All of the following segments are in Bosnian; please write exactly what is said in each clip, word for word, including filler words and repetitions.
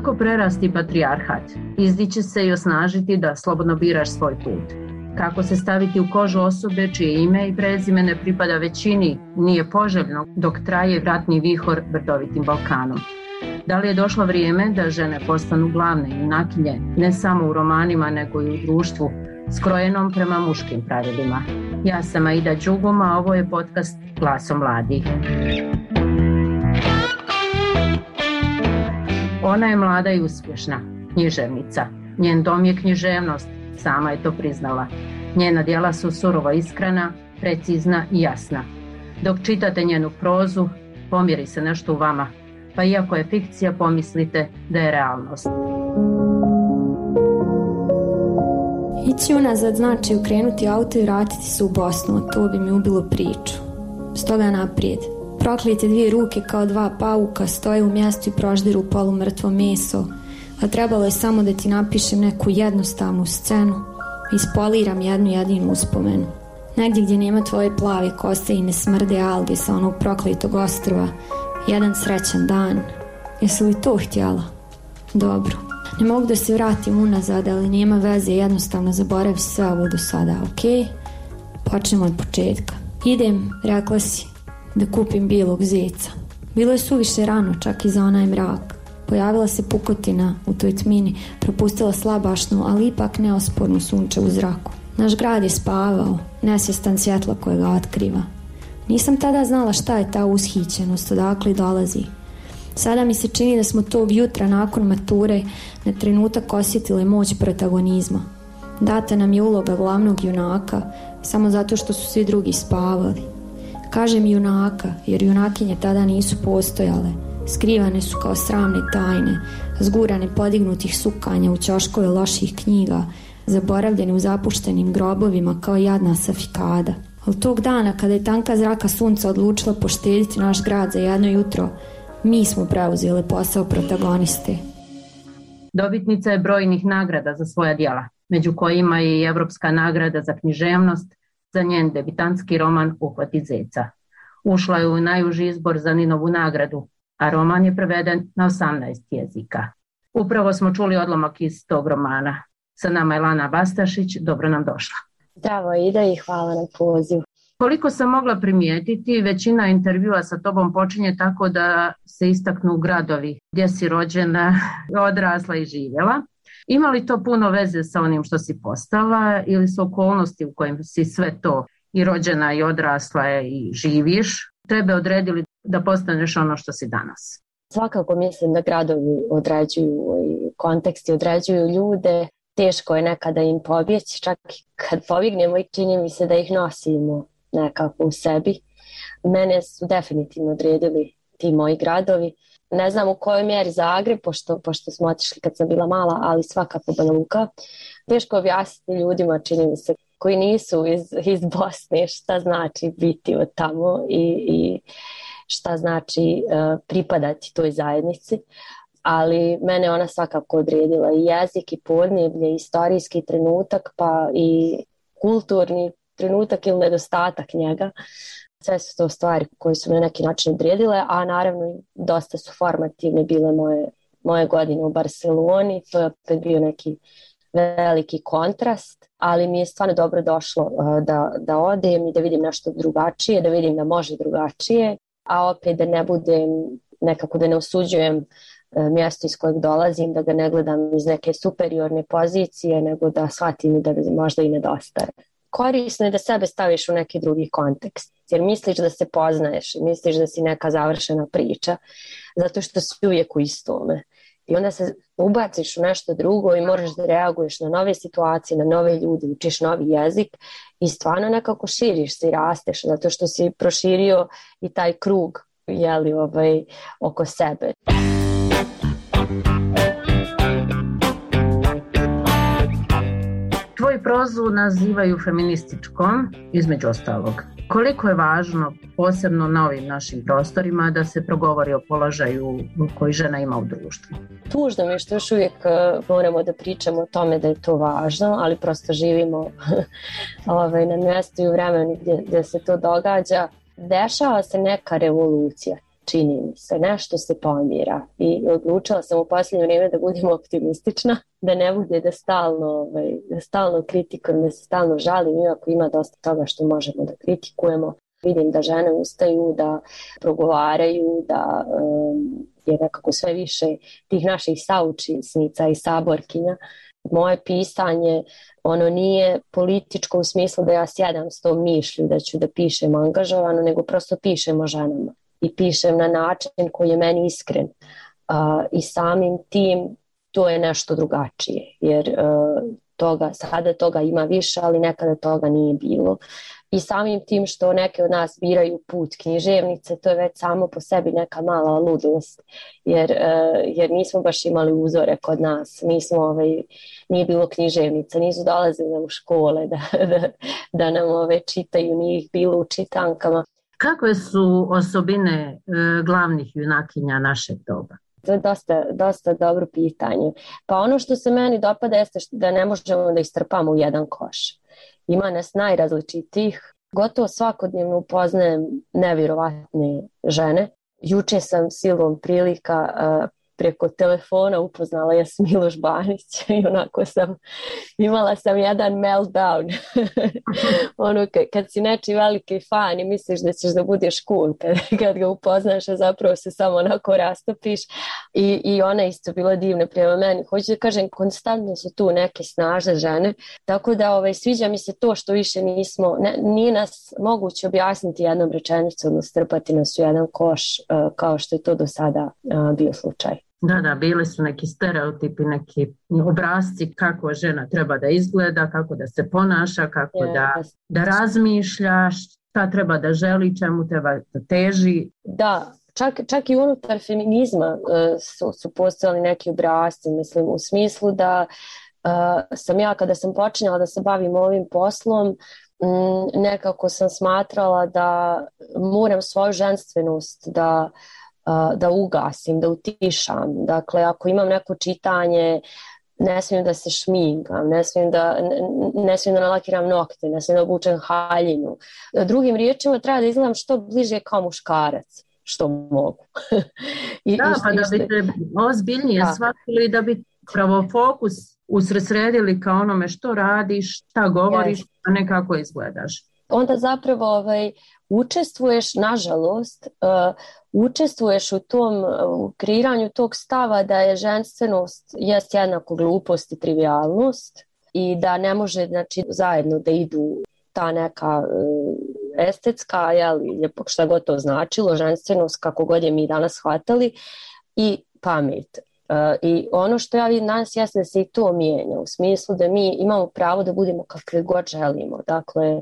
Kako prerasti patrijarhat? Izdići se i osnažiti da slobodno biraš svoj put. Kako se staviti u kožu osobe čije ime i prezime ne pripada većini, nije poželjno dok traje ratni vihor brdovitim Balkanom. Da li je došlo vrijeme da žene postanu glavne junakinje, ne samo u romanima nego i u društvu, skrojenom prema muškim pravilima? Ja sam Aida Đugum, a ovo je podcast Glasom mladih. Ona je mlada i uspješna, književnica. Njen dom je književnost, sama je to priznala. Njena djela su surovo iskrena, precizna i jasna. Dok čitate njenu prozu, pomjeri se nešto u vama, pa iako je fikcija, pomislite da je realnost. Ići unazad znači ukrenuti auto i vratiti se u Bosnu, to bi mi ubilo priču. Stoga naprijed. Proklete dvije ruke kao dva pauka stoje u mjestu i proždiru polumrtvo meso, a trebalo je samo da ti napišem neku jednostavnu scenu, ispoliram jednu jedinu uspomenu. Negdje gdje nema tvoje plave kose i ne smrde alge sa onog prokletog ostrva. Jedan srećan dan. Jesi li to htjela? Dobro. Ne mogu da se vratim unazad, ali nema veze, jednostavno zaboravi sve ovo do sada, ok? Počnemo od početka. Idem, rekla si, da kupim bijelog zeca. Bilo je suviše rano, čak i za onaj mrak. Pojavila se pukotina u toj tmini, propustila slabašnu, ali ipak neospornu sunče u zraku. Naš grad je spavao, nesvjestan svjetla koje ga otkriva. Nisam tada znala šta je ta ushićenost, odakle dolazi. Sada mi se čini da smo tog jutra nakon mature na trenutak osjetile moć protagonizma. Data nam je uloga glavnog junaka, samo zato što su svi drugi spavali. Kažem junaka, jer junakinje tada nisu postojale. Skrivane su kao sramne tajne, zgurane podignutih sukanja u ćoškove loših knjiga, zaboravljene u zapuštenim grobovima kao jadna safikada. Od tog dana, kada je tanka zraka sunca odlučila poštediti naš grad za jedno jutro, mi smo preuzeli posao protagoniste. Dobitnica je brojnih nagrada za svoja djela, među kojima je i Evropska nagrada za književnost za njen debitantski roman Uhvati zeca. Ušla je u najuži izbor za Ninovu nagradu, a roman je preveden na osamnaest jezika. Upravo smo čuli odlomak iz tog romana. Sa nama je Lana Bastašić, dobro nam došla. Zdravo Ida i hvala na pozivu. Koliko sam mogla primijetiti, većina intervjua sa tobom počinje tako da se istaknu gradovi gdje si rođena, odrasla i živjela. Ima li to puno veze sa onim što si postala ili su okolnosti u kojim si sve to i rođena i odrasla i živiš tebe odredili da postaneš ono što si danas? Svakako mislim da gradovi određuju i konteksti određuju ljude. Teško je nekada im pobjeći, čak kad pobjegnemo i čini mi se da ih nosimo nekako u sebi. Mene su definitivno odredili ti moji gradovi. Ne znam u kojoj mjeri Zagreb, pošto, pošto smo otišli kad sam bila mala, ali svakako Banja Luka. Teško objasniti ljudima, čini mi se, koji nisu iz, iz Bosne, šta znači biti od tamo i, i šta znači uh, pripadati toj zajednici. Ali mene ona svakako odredila i jezik i podneblje, i istorijski trenutak, pa i kulturni trenutak ili nedostatak njega. Sve su to stvari koje su me na neki način odredile, a naravno dosta su formativne bile moje, moje godine u Barceloni. To je opet bio neki veliki kontrast, ali mi je stvarno dobro došlo uh, da, da odem i da vidim nešto drugačije, da vidim da može drugačije, a opet da ne budem, nekako da ne osuđujem uh, mjesto iz kojeg dolazim, da ga ne gledam iz neke superiorne pozicije, nego da shvatim da možda i nedostaje. Korisno je da sebe staviš u neki drugi kontekst, jer misliš da se poznaješ, misliš da si neka završena priča, zato što si uvijek u istome. I onda se ubaciš u nešto drugo i moraš da reaguješ na nove situacije, na nove ljude, učiš novi jezik i stvarno nekako širiš se i rasteš, zato što si proširio i taj krug, jeli, ovaj, oko sebe. Tvoju prozu nazivaju feminističkom, između ostalog. Koliko je važno, posebno na ovim našim prostorima, da se progovori o položaju koji žena ima u društvu? Tužno mi je što još uvijek moramo da pričamo o tome da je to važno, ali prosto živimo ovaj, na mjestu i u vremenu gdje, gdje se to događa. Dešava se neka revolucija. čini mi se, nešto se pomira i odlučila sam u posljednje vrijeme da budem optimistična, da ne bude da stalno, ovaj, da stalno kritikujem, da se stalno žalim, iako ima dosta toga što možemo da kritikujemo. Vidim da žene ustaju, da progovaraju, da um, je nekako sve više tih naših saučesnica i saborkinja. Moje pisanje, ono nije političko u smislu da ja sjedam s tom mišlju da ću da pišem angažovano, nego prosto pišem o ženama i pišem na način koji je meni iskren. Uh, I samim tim to je nešto drugačije, jer uh, toga, sada toga ima više, ali nekada toga nije bilo. I samim tim što neke od nas biraju put književnice, to je već samo po sebi neka mala ludost, jer, jer nismo baš imali uzore kod nas, nismo, ovaj, nije bilo književnica, nisu dolazili u škole da, da, da nam ove čitaju, nije ih bilo u čitankama. Kakve su osobine e, glavnih junakinja našeg doba? To je dosta, dosta dobro pitanje. Pa ono što se meni dopada jeste da ne možemo da istrpamo u jedan koš. Ima nas najrazličitijih. Gotovo svakodnevno upoznajem nevjerovatne žene. Juče sam silom prilika uh, preko telefona upoznala Jasmilu Žbanić i onako sam, imala sam jedan meltdown. ono, kad si nečiji veliki fan i misliš da ćeš da budeš cool kad, kad ga upoznaš, a zapravo se samo onako rastopiš. I, i ona isto bila divna prema meni. Hoću da kažem, konstantno su tu neke snažne žene, tako da ovaj, sviđa mi se to što više nismo, ne, nije nas moguće objasniti jednom rečenicom, strpati nas u jedan koš uh, kao što je to do sada uh, bio slučaj. Da, da, bili su neki stereotipi, neki obrasci kako žena treba da izgleda, kako da se ponaša, kako yes. da, da razmišlja, šta treba da želi, čemu treba da teži. Da, čak, čak i unutar feminizma uh, su, su postojali neki obrasci, mislim, u smislu da uh, sam ja kada sam počinjala da se bavim ovim poslom, um, nekako sam smatrala da moram svoju ženstvenost da da ugasim, da utišam. Dakle, ako imam neko čitanje, ne smijem da se šminkam, ne smijem da, ne, ne smijem da nalakiram nokte, ne smijem da obučem haljinu. Drugim riječima treba da izgledam što bliže kao muškarac, što mogu. I, da, i, pa i, da biste ozbiljnije shvatili, da bi pravo fokus usredsredili kao onome što radiš, šta govoriš, yes. a ne kako izgledaš. Onda zapravo ovaj, učestvuješ, nažalost, uh, učestvuješ u tom u kreiranju tog stava da je ženstvenost jest jednako glupost i trivialnost i da ne može, znači, zajedno da idu ta neka uh, estetska, jeli, šta god to značilo, ženstvenost, kako god je mi danas shvatali, i pamet. Uh, I ono što ja vidim danas jeste da se i to mijenja, u smislu da mi imamo pravo da budemo kakve god želimo. Dakle,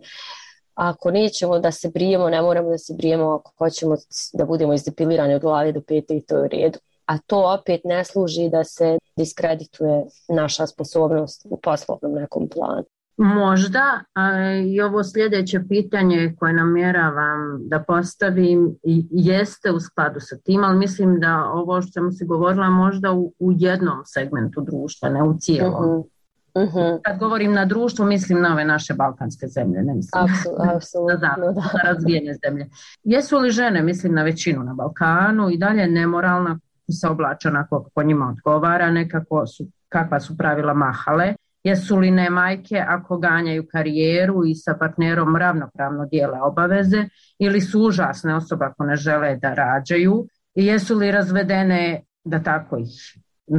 ako nećemo da se brijemo, ne moramo da se brijemo, ako hoćemo da budemo izdepilirani od glave do pete i to je u redu. A to opet ne služi da se diskredituje naša sposobnost u poslovnom nekom planu. Možda, a i ovo sljedeće pitanje koje namjeravam da postavim jeste u skladu sa tim, ali mislim da ovo što sam si govorila možda u, u jednom segmentu društva, ne u cijelom. Uh-huh. Uh-huh. Kad govorim na društvo, mislim na ove naše balkanske zemlje, ne mislim Absol- apsolutno, na, na, na razvijene zemlje. Jesu li žene, mislim na većinu na Balkanu, i dalje nemoralna, se oblače onako kako njima odgovara, nekako su, kakva su pravila mahale? Jesu li ne majke ako ganjaju karijeru i sa partnerom ravnopravno dijele obaveze, ili su užasne osobe ako ne žele da rađaju? I jesu li razvedene, da tako ih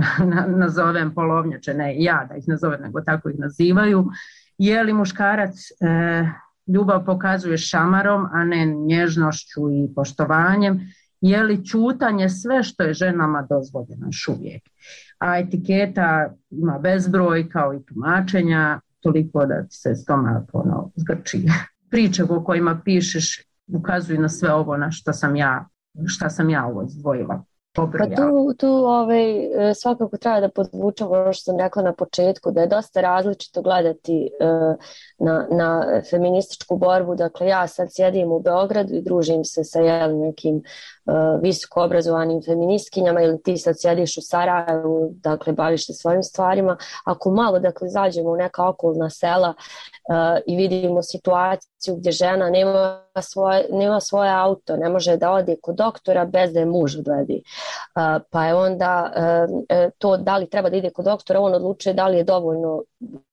nazovem polovnjače, ne ja da ih nazovem, nego tako ih nazivaju? Je li muškarac e, ljubav pokazuje šamarom, a ne nježnošću i poštovanjem? Je li ćutanje sve što je ženama dozvoljeno još uvijek? A etiketa ima bezbroj kao i tumačenja, toliko da se stomak ono zgrči. Priče o kojima pišeš ukazuju na sve ovo na što sam ja, šta sam ja ovo izdvojila. Pa tu, tu ovaj, svakako treba da podvučemo ono što sam rekla na početku, da je dosta različito gledati uh, na, na feminističku borbu. Dakle, ja sad sjedim u Beogradu i družim se sa jel, nekim uh, visoko obrazovanim feministkinjama, ili ti sad sjediš u Sarajevu, dakle, baviš se svojim stvarima. Ako malo, dakle, zađemo u neka okolna sela uh, i vidimo situaciju gdje žena nema svoje, nema svoje auto, ne može da ode kod doktora bez da je muž odvedi. Uh, pa je onda uh, to da li treba da ide kod doktora, on odlučuje da li je dovoljno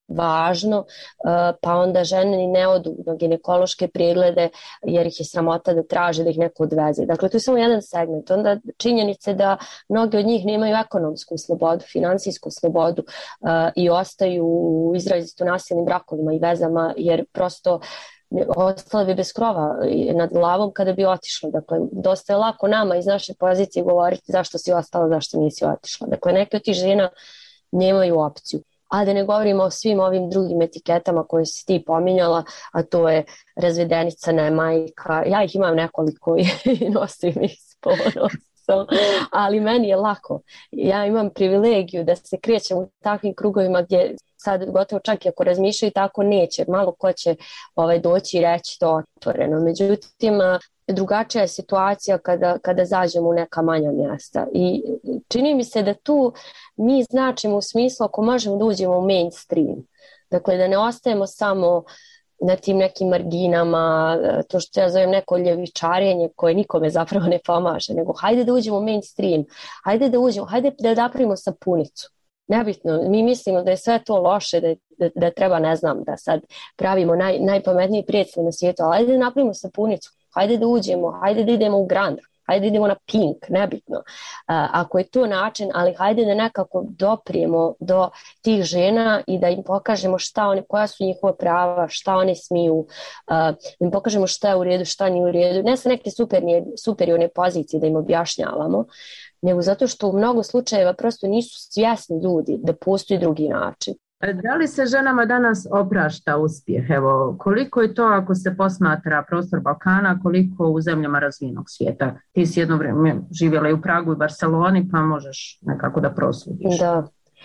važno, uh, pa onda žene ni ne odu na ginekološke preglede jer ih je sramota da traže da ih neko odveze. Dakle, to je samo jedan segment. Onda činjenice da mnogi od njih nemaju ekonomsku slobodu, finansijsku slobodu uh, i ostaju u izrazito nasilnim brakovima i vezama jer prosto ostale bi bez krova nad glavom kada bi otišla. Dakle, dosta je lako nama iz naše pozicije govoriti zašto si ostala, zašto nisi otišla. Dakle, neke od tih žena nemaju opciju. A da ne govorimo o svim ovim drugim etiketama koje si ti pominjala, a to je razvedenica, ne majka. Ja ih imam nekoliko i nosim ih s ponosom, ali meni je lako. Ja imam privilegiju da se krećem u takvim krugovima gdje sad gotovo čak i ako razmišljaju tako neće, malo ko će ovaj, doći i reći to otvoreno. Međutim, drugačija je situacija kada, kada zađemo u neka manja mjesta i čini mi se da tu mi značimo u smislu ako možemo da uđemo u mainstream. Dakle, da ne ostajemo samo na tim nekim marginama, to što ja zovem neko ljevičarenje koje nikome zapravo ne pomaže, nego hajde da uđemo u mainstream, hajde da uđemo, hajde da napravimo sapunicu. Nebitno, mi mislimo da je sve to loše, da, da, da treba, ne znam, da sad pravimo naj, najpametniji predstav na svijetu, ali hajde da napravimo sapunicu, hajde da uđemo, hajde da idemo u Grand, hajde da idemo na Pink, nebitno. Uh, ako je to način, ali hajde da nekako doprijemo do tih žena i da im pokažemo šta one, koja su njihova prava, šta one smiju, uh, da im pokažemo šta je u redu, šta nije u redu, ne sa neke superiorne pozicije da im objašnjavamo, nego zato što u mnogo slučajeva prosto nisu svjesni ljudi da postoji drugi način. Da li se ženama danas oprašta uspjeh? Evo, koliko je to ako se posmatra prostor Balkana, koliko u zemljama razvijenog svijeta? Ti si jedno vrijeme živjela i u Pragu i Barceloni, pa možeš nekako da prosudiš. Da,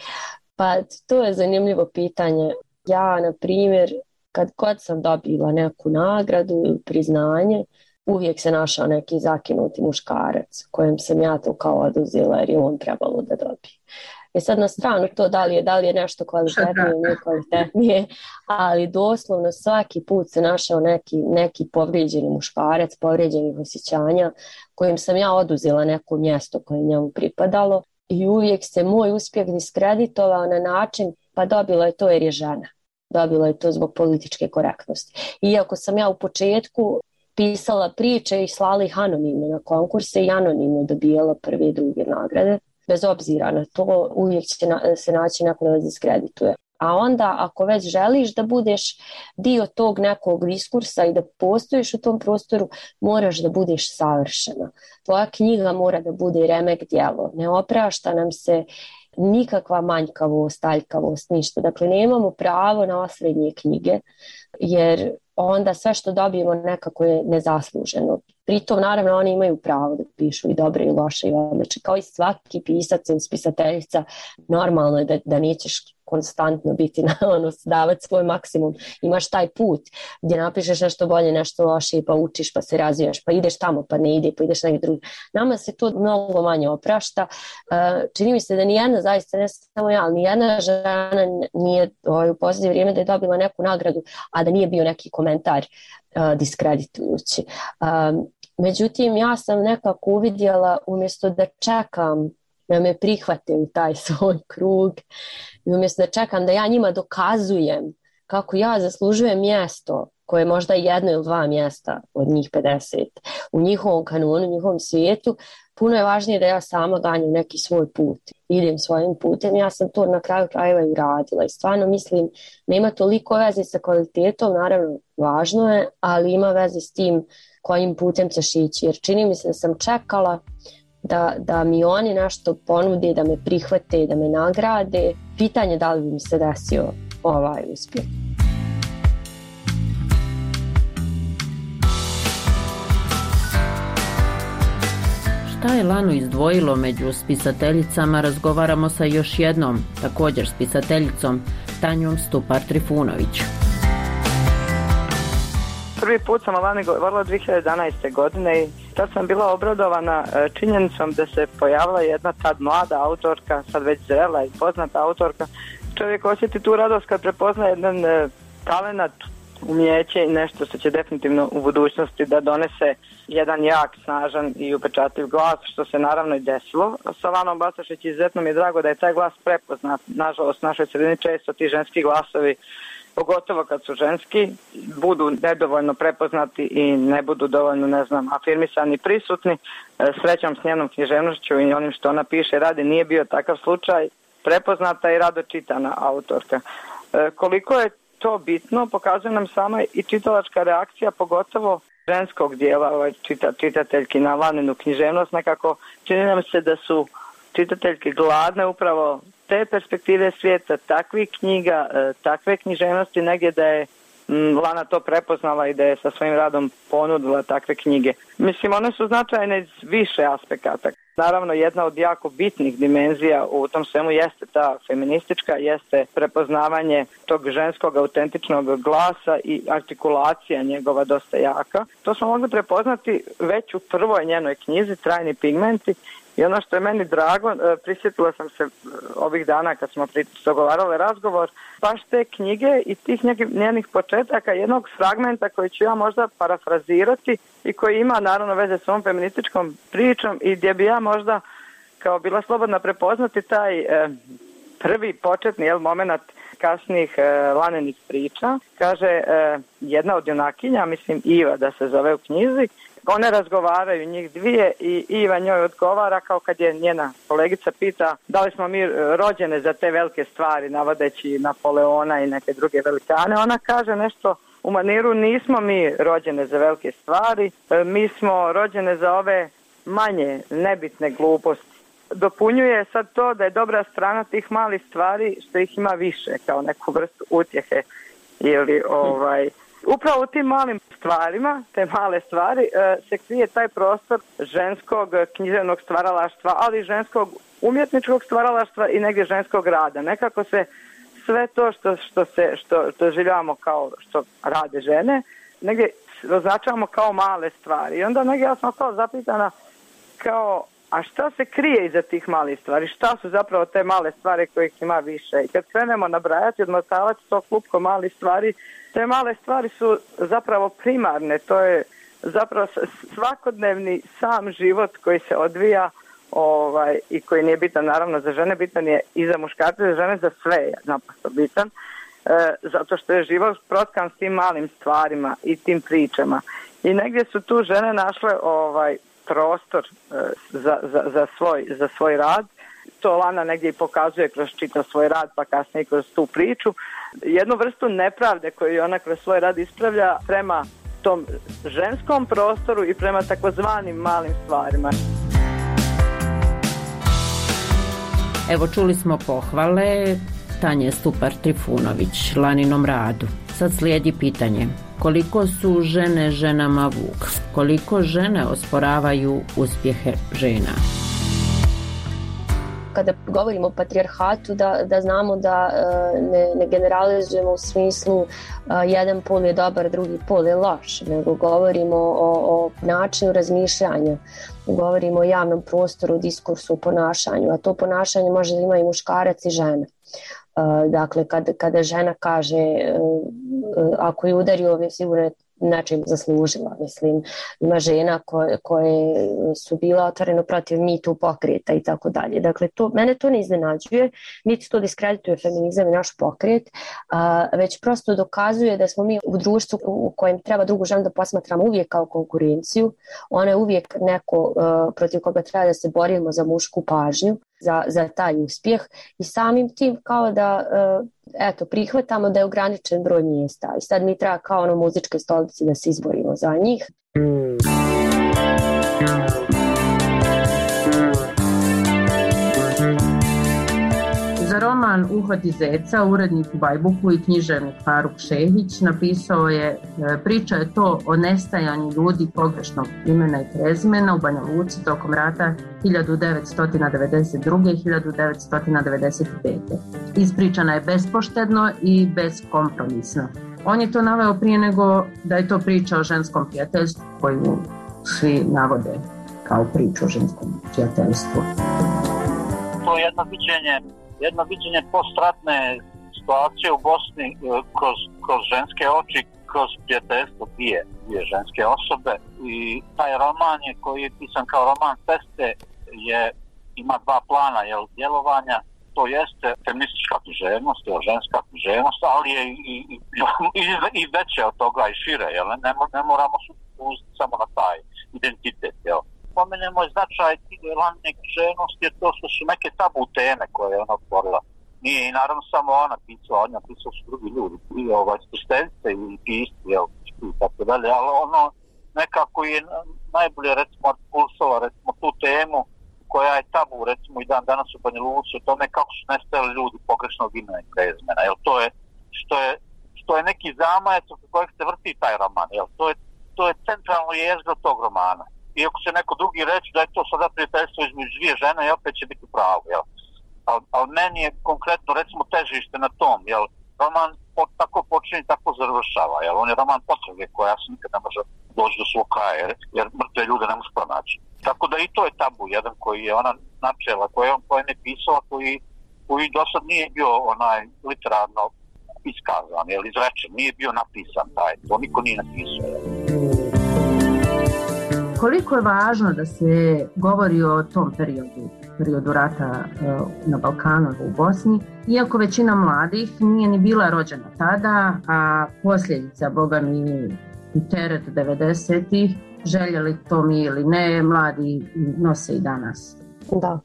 pa to je zanimljivo pitanje. Ja, na primjer, kad god sam dobila neku nagradu ili priznanje, uvijek se našao neki zakinuti muškarac kojem sam ja to kao oduzela jer je on trebalo da dobije. I sad na stranu to da li je, da li je nešto kvalitetnije ili nije kvalitetnije, ali doslovno svaki put se našao neki, neki povrijeđeni muškarac, povrijeđenih osjećanja kojim sam ja oduzela neko mjesto koje njemu pripadalo i uvijek se moj uspjeh diskreditovao na način pa dobila je to jer je žena. Dobila je to zbog političke korektnosti. Iako sam ja u početku pisala priče i slala ih anonimno na konkurse i anonimno dobijala prve i druge nagrade. Bez obzira na to, uvijek će na, se naći neko da vas diskredituje. A onda, ako već želiš da budeš dio tog nekog diskursa i da postojiš u tom prostoru, moraš da budeš savršena. Tvoja knjiga mora da bude remek djelo. Ne oprašta nam se nikakva manjkavost, aljkavost, ništa. Dakle, nemamo pravo na osrednje knjige, jer onda sve što dobijemo nekako je nezasluženo. Pritom, naravno, oni imaju pravo da pišu i dobre i loše i odlične. Kao i svaki pisac ili spisateljica, normalno je da, da nećeš konstantno biti na ono, davati svoj maksimum. Imaš taj put gdje napišeš nešto bolje, nešto loše, pa učiš, pa se razvijaš, pa ideš tamo, pa ne ide, pa ideš negdje drugi. Nama se to mnogo manje oprašta. Čini mi se da nijedna, zaista ne samo ja, ali nijedna žena nije ovaj, u posljednje vrijeme da je dobila neku nagradu, a da nije bio neki komentar uh, diskreditujući. Um, međutim, ja sam nekako uvidjela, umjesto da čekam da me prihvate u taj svoj krug i umjesto da čekam da ja njima dokazujem kako ja zaslužujem mjesto koje je možda jedno ili dva mjesta od njih pedeset u njihovom kanonu, u njihovom svijetu, puno je važnije da ja sama ganjam neki svoj put, idem svojim putem. Ja sam to na kraju krajeva i radila i stvarno mislim nema toliko veze sa kvalitetom, naravno važno je, ali ima veze s tim kojim putem ćeš ići, jer čini mi se da sam čekala Da, da mi oni nešto ponude, da me prihvate, da me nagrade. Pitanje da li bi mi se desio ovaj uspjeh. Šta je Lanu izdvojilo među spisateljicama, razgovaramo sa još jednom, također spisateljicom, Tanjom Stupar-Trifunović. Prvi put sam o Lani govorila dvije hiljade jedanaeste. godine i tad sam bila obradovana činjenicom da se pojavila jedna tad mlada autorka, sad već zrela i poznata autorka. Čovjek osjeti tu radost kad prepozna jedan talenat, umjeće i nešto što će definitivno u budućnosti da donese jedan jak, snažan i upečatljiv glas, što se naravno i desilo. Sa Lanom Bastašić izuzetno mi je drago da je taj glas prepoznat. Nažalost, u našoj sredini često ti ženski glasovi, pogotovo kad su ženski, budu nedovoljno prepoznati i ne budu dovoljno, ne znam, afirmisani, prisutni. Srećom s njenom književnošću i onim što ona piše radi nije bio takav slučaj. Prepoznata i rado čitana autorka. E, koliko je to bitno, pokazuje nam sama i čitalačka reakcija, pogotovo ženskog dijela ovaj, čita, čitateljki na Laninu književnost. Nekako čini nam se da su čitateljke gladne upravo te perspektive svijeta, takvih knjiga, e, takve književnosti, negdje da je m, Lana to prepoznala i da je sa svojim radom ponudila takve knjige. Mislim, one su značajne iz više aspekata. Naravno, jedna od jako bitnih dimenzija u tom svemu jeste ta feministička, jeste prepoznavanje tog ženskog autentičnog glasa i artikulacija njegova dosta jaka. To smo mogli prepoznati već u prvoj njenoj knjizi Trajni pigmenti. I ono što je meni drago, prisjetila sam se ovih dana kad smo dogovarali razgovor, baš te knjige i tih njenih početaka, jednog fragmenta koji ću ja možda parafrazirati i koji ima naravno veze s ovom feminističkom pričom i gdje bi ja možda kao bila slobodna prepoznati taj eh, prvi početni jel, moment kasnijih eh, Laninih priča. Kaže eh, jedna od junakinja, mislim Iva da se zove u knjizi, one razgovaraju njih dvije i Iva njoj odgovara kao kad je njena kolegica pita da li smo mi rođene za te velike stvari, navodeći Napoleona i neke druge velikane. Ona kaže nešto u maniru nismo mi rođene za velike stvari, mi smo rođene za ove manje nebitne gluposti. Dopunjuje sad to da je dobra strana tih malih stvari što ih ima više kao neku vrstu utjehe ili ovaj... Upravo u tim malim stvarima, te male stvari, se krije taj prostor ženskog književnog stvaralaštva, ali i ženskog umjetničkog stvaralaštva i negdje ženskog rada. Nekako se sve to što, što, se, što, što življamo kao što rade žene, negdje označavamo kao male stvari. I onda negdje ja sam kao zapitana kao, a šta se krije iza tih malih stvari? Šta su zapravo te male stvari kojih ima više? I kad krenemo nabrajati, odmotavati to klupko malih stvari, te male stvari su zapravo primarne, to je zapravo svakodnevni sam život koji se odvija ovaj, i koji nije bitan naravno za žene, bitan je i za muškarce, za žene, za sve je naprosto bitan, e, zato što je život protkan s tim malim stvarima i tim pričama. I negdje su tu žene našle ovaj prostor e, za, za, za, svoj, za svoj rad. To Lana negdje i pokazuje kroz čitav svoj rad, pa kasnije kroz tu priču. Jednu vrstu nepravde koju ona kroz svoj rad ispravlja prema tom ženskom prostoru i prema takozvanim malim stvarima. Evo, čuli smo pohvale Tanje Stupar-Trifunović Laninom radu. Sad slijedi pitanje. Koliko su žene ženama vuk? Koliko žene osporavaju uspjehe žena? Kada govorimo o patrijarhatu, da, da znamo da ne, ne generalizujemo u smislu jedan pol je dobar, drugi pol je loš, nego govorimo o, o načinu razmišljanja, govorimo o javnom prostoru, diskursu, ponašanju, a to ponašanje može da ima i muškarac i žena. Dakle, kada, kada žena kaže ako je udario, je sigurno nečim zaslužila. Mislim, ima žena koje, koje su bila otvoreno protiv Me Too pokreta i tako dalje. Dakle, to, mene to ne iznenađuje, niti to diskredituje feminizam i naš pokret, a, već prosto dokazuje da smo mi u društvu u kojem treba drugu ženu da posmatramo uvijek kao konkurenciju. Ona je uvijek neko a, protiv koga treba da se borimo za mušku pažnju, za, za taj uspjeh i samim tim kao da eto, prihvatamo da je ograničen broj mjesta i sad mi treba kao ono muzičke stolice da se izborimo za njih. Za roman Roman Uhod iz zeca, urednik u Bajbuku i književnik Faruk Šehić napisao je priča je to o nestajanju ljudi pogrešnog imena i prezimena u Banja Luci tokom rata hiljadu devetsto devedeset druge. i hiljadu devetsto devedeset pete. Ispričana je bespoštedno i beskompromisno. On je to naveo prije nego da je to priča o ženskom prijateljstvu koju svi navode kao priču o ženskom prijateljstvu. To je jedno viđenje, jedno viđenje postratne situacije u Bosni kroz, kroz ženske oči, kroz prijateljstvo dvije, dvije ženske osobe. I taj roman je, koji je pisan kao roman Feste, je, ima dva plana jel, djelovanja. To jeste feministička književnost, ženska književnost, ali je i, i, i, i veće od toga i šire. Jel? Ne, ne moramo se uzeti samo na taj identitet. Jel? Spomenemo je značaj lanjne književnosti je to što su neke tabu teme koje je ona otvorila. Nije i naravno samo ona pisala, ona pisala su drugi ljudi, i ovaj, spisteljice i pisci, jel, i tako dalje, ali ono nekako je najbolje, recimo, artikulisala, recimo, tu temu koja je tabu, recimo, i dan danas u Banja Luci, o tome kako su nestajali ljudi pogrešnog imena i prezimena, jel, to je, što je, što je neki zamajac oko kojeg se vrti taj roman, jel, to je, to je centralno jezgro tog romana. Iako se neko drugi reći da je to sada prijateljstvo između dvije žene, i opet će biti pravo, jel? Ali al meni je konkretno, recimo, težište na tom, jel? Roman po, tako počinje, tako završava, jel? On je roman potrage koja se nikad ne može doći do svog kraja, jer, jer mrtve ljude ne može pronaći. Tako da i to je tabu, jedan koji je ona načela, koji je on koji je pisala, koji, koji do sad nije bio onaj literarno iskazan, jel? Izrečen, nije bio napisan taj, to niko nije napisao, jel? Koliko je važno da se govori o tom periodu, periodu rata na Balkanu u Bosni, iako većina mladih nije ni bila rođena tada, a posljedica, boga mi, i teret devedesetih, željeli to mi ili ne, mladi nose i danas. Da.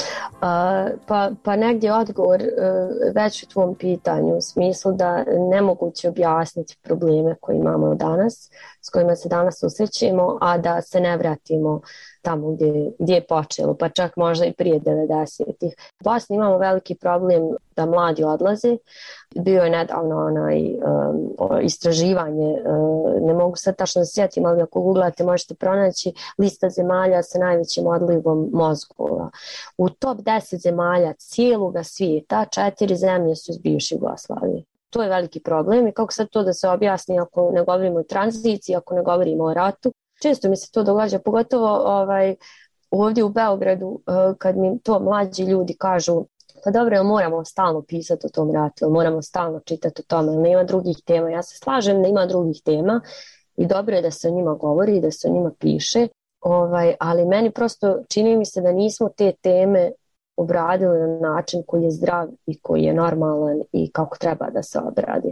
Uh, pa, pa negdje odgovor uh, već u tvom pitanju u smislu da nemoguće objasniti probleme koje imamo danas, s kojima se danas susrećemo, a da se ne vratimo tamo gdje, gdje je počelo, pa čak možda i prije devedesetih. U Bosni imamo veliki problem da mladi odlaze. Bio je nedavno onaj um, istraživanje, um, ne mogu sad tačno da se sjetim, ali ako googlate možete pronaći lista zemalja sa najvećim odlivom mozgova. U top deset zemalja cijeloga svijeta četiri zemlje su iz bivše Jugoslavije. To je veliki problem i kako sad to da se objasni ako ne govorimo o tranziciji, ako ne govorimo o ratu. Često mi se to događa, pogotovo ovaj, ovdje u Beogradu, kad mi to mlađi ljudi kažu, pa dobro, moramo stalno pisati o tom ratu, moramo stalno čitati o tome, nema drugih tema. Ja se slažem da ima drugih tema i dobro je da se o njima govori i da se o njima piše, ovaj, ali meni prosto čini mi se da nismo te teme obradili na način koji je zdrav i koji je normalan i kako treba da se obradi.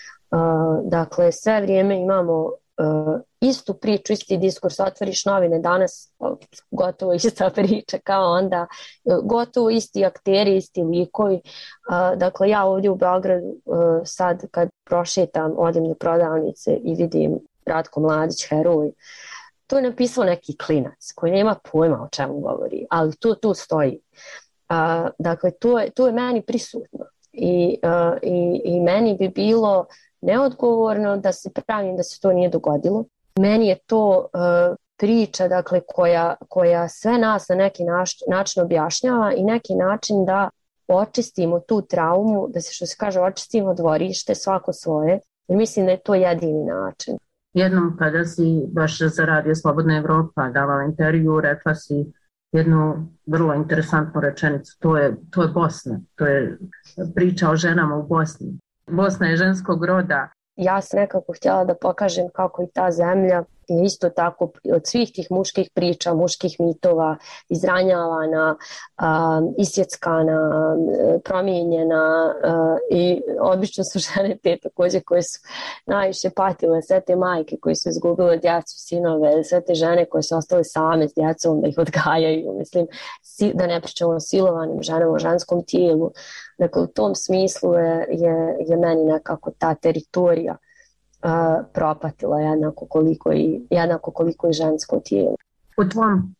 Uh, dakle, sve vrijeme imamo uh, istu priču, isti diskurs, otvoriš novine danas, gotovo ista priča kao onda, gotovo isti akteri, isti likovi. Uh, dakle, ja ovdje u Beogradu uh, sad kad prošetam, odim do prodavnice i vidim Ratko Mladić, heroj, to je napisao neki klinac koji nema pojma o čemu govori, ali to tu stoji. Uh, dakle, to je, to je meni prisutno I, uh, i, i meni bi bilo neodgovorno da se pravim da se to nije dogodilo. Meni je to uh, priča dakle, koja, koja sve nas na neki naš, način objašnjava i neki način da očistimo tu traumu, da se što se kaže očistimo dvorište svako svoje, jer mislim da je to jedini način. Jednom kada si baš za Radio Slobodna Evropa davala intervju, rekla si jednu vrlo interesantnu rečenicu, to je, to je Bosna, to je priča o ženama u Bosni. Bosna je ženskog roda. Ja sam nekako htjela da pokažem kako i ta zemlja je isto tako od svih tih muških priča, muških mitova izranjavana, um, isjeckana, promijenjena uh, i obično su žene te također koje su najviše patile, sve te majke koje su izgubile djecu, sinove, sve te žene koje su ostale same s djecom da ih odgajaju, mislim, da ne pričamo o silovanim ženama, o ženskom tijelu. Dakle, u tom smislu je, je, je meni nekako ta teritorija Uh, propatila jednako koliko, i, jednako koliko i žensko tijelo. U tvom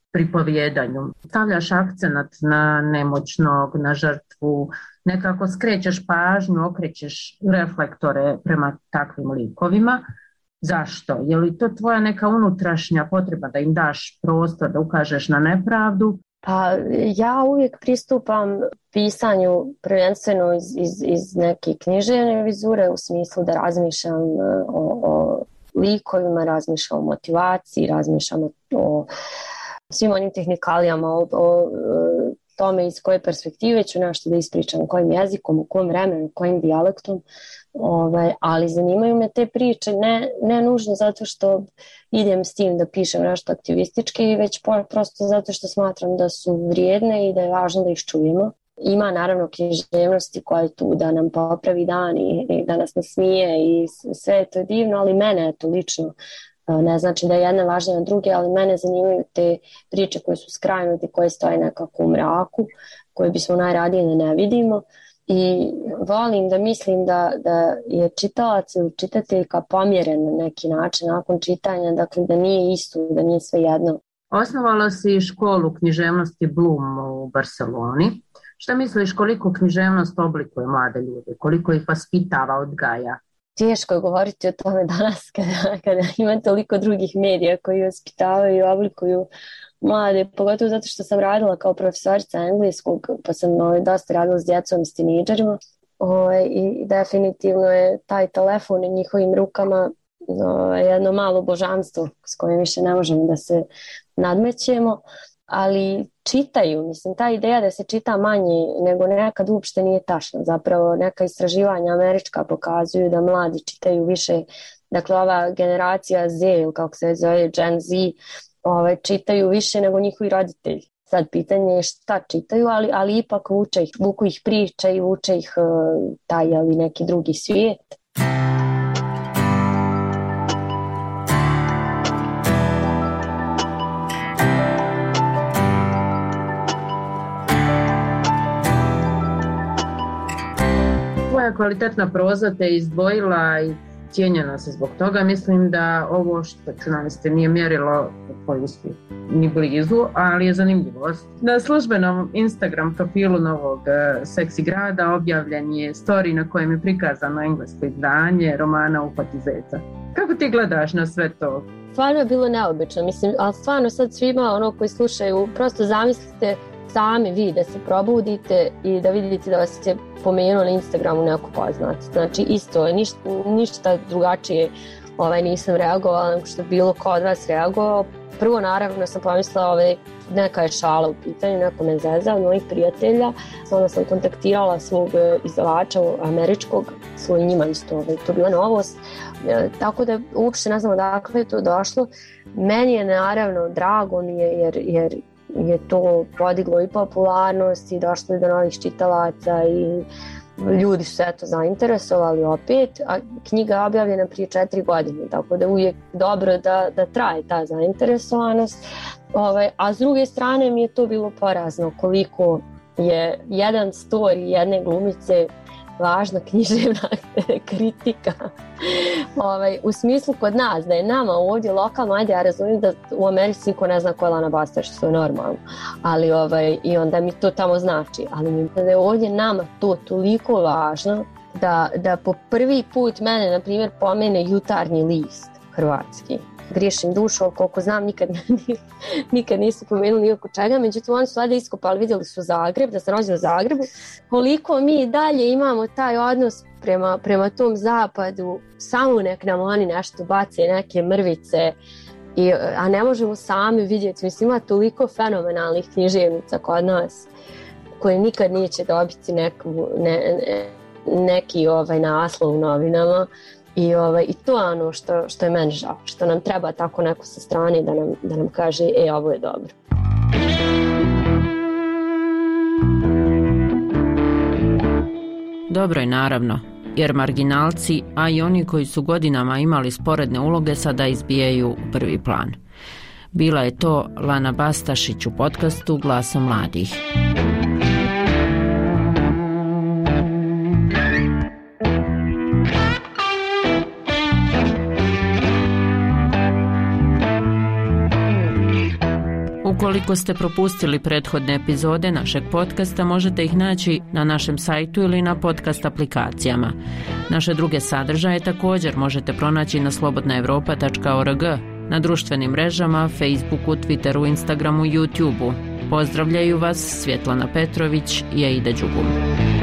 pripovjedanju. Stavljaš akcenat na nemoćnog, na žrtvu, nekako skrećeš pažnju, okrećeš reflektore prema takvim likovima. Zašto? Je li to tvoja neka unutrašnja potreba da im daš prostor, da ukažeš na nepravdu? Pa ja uvijek pristupam pisanju prvenstveno iz, iz, iz neke književne vizure, u smislu da razmišljam o, o likovima, razmišljam o motivaciji, razmišljam o, o svim onim tehnikalijama, o, o tome iz koje perspektive ću nešto da ispričam, kojim jezikom, u kom vremenu, kojim dijalektom. Ovaj, ali zanimaju me te priče ne, ne nužno zato što idem s tim da pišem nešto aktivistički, već prosto zato što smatram da su vrijedne i da je važno da ih čujemo. Ima naravno književnosti koja je tu da nam popravi dan i, i da nas nasmije i sve je to divno, ali mene je to lično, ne znači da je jedna važna na druge, ali mene zanimaju te priče koje su skrajnute, koje stoje nekako u mraku, koje bismo najradije da ne vidimo. I volim da mislim da, da je čitalac ili čitateljka pomjeren na neki način nakon čitanja, dakle da nije isto, da nije sve jedno. Osnovala si školu književnosti Bloom u Barceloni. Šta misliš koliko književnost oblikuje mlade ljude, koliko ih vaspitava, odgaja? Teško je govoriti o tome danas kada, kada ima toliko drugih medija koji vaspitavaju i oblikuju mlade, pogotovo zato što sam radila kao profesorica engleskog, pa sam ovaj, dosta radila s djecom i s teenidžerima ovaj, i definitivno je taj telefon u njihovim rukama ovaj, jedno malo božanstvo s kojim više ne možemo da se nadmećemo, ali čitaju, mislim, ta ideja da se čita manje nego nekad uopšte nije tačna. Zapravo neka istraživanja američka pokazuju da mladi čitaju više, dakle ova generacija Z ili kako se zove Gen Z, ovaj, čitaju više nego njihovi roditelji. Sad pitanje je šta čitaju, ali, ali ipak vuče ih, vuku ih priče i vuče ih uh, taj ali neki drugi svijet. Tvoja kvalitetna proza te izdvojila i cijenjena se zbog toga. Mislim da ovo što ću navesti nije mjerilo tvoj uspjeh ni blizu, ali je zanimljivost. Na službenom Instagram profilu Novog seksi grada objavljen je story na kojem je prikazano englesko izdanje romana Uhvati zeca. Kako ti gledaš na sve to? Stvarno je bilo neobično, mislim, ali stvarno sad svima ono koji slušaju, prosto zamislite sami vi da se probudite i da vidite da vas je pomenuo na Instagramu neko poznat. Znači isto, ništa, ništa drugačije ovaj, nisam reagovala nego što bilo ko od vas reagovao. Prvo naravno sam pomislila ovaj, neka je šala u pitanju, neko me zeza od mojih prijatelja. Onda sam kontaktirala svog izdavača američkog, svoj njima isto, ovaj, to bila novost. E, tako da uopšte ne znam odakle je to došlo. Meni je naravno drago mi je jer, jer je to podiglo i popularnost i došlo je do novih čitalaca i ljudi su se eto zainteresovali opet, a knjiga je objavljena prije četiri godine, tako da uvijek dobro da, da traje ta zainteresovanost. Ovaj, a s druge strane mi je to bilo porazno koliko je jedan story jedne glumice važna književna kritika. Ovaj, u smislu kod nas, da je nama ovdje lokalno, ajde ja razumijem da u Americi niko ne zna ko je Lana Bastaš, što je normalno, ali ovaj, i onda mi to tamo znači, ali mi da je ovdje nama to toliko važno da, da po prvi put mene, na primjer, pomene Jutarnji list hrvatski. Griješim dušom, koliko znam, nikad, nikad nisu pomenuli nikako čega, međutim oni su valjda iskopali, vidjeli su Zagreb, da sam rođena u Zagrebu, koliko mi dalje imamo taj odnos prema, prema tom zapadu, samo nek nam oni nešto bace, neke mrvice, i, a ne možemo sami vidjeti, mislim ima toliko fenomenalnih književnica kod nas, koje nikad neće dobiti neku, ne, ne, neki ovaj, naslov u novinama. I, ovaj, I to je ono što, što je meni žao, što nam treba tako neko sa strane da nam, da nam kaže e, ovo je dobro. Dobro je naravno, jer marginalci, a i oni koji su godinama imali sporedne uloge sada izbijaju u prvi plan. Bila je to Lana Bastašić u podcastu Glasa mladih. U Ukoliko ste propustili prethodne epizode našeg podcasta, možete ih naći na našem sajtu ili na podcast aplikacijama. Naše druge sadržaje također možete pronaći na slobodna evropa tačka org, na društvenim mrežama, Facebooku, Twitteru, Instagramu i YouTubeu. Pozdravljaju vas Svjetlana Petrović i Aida Đugum.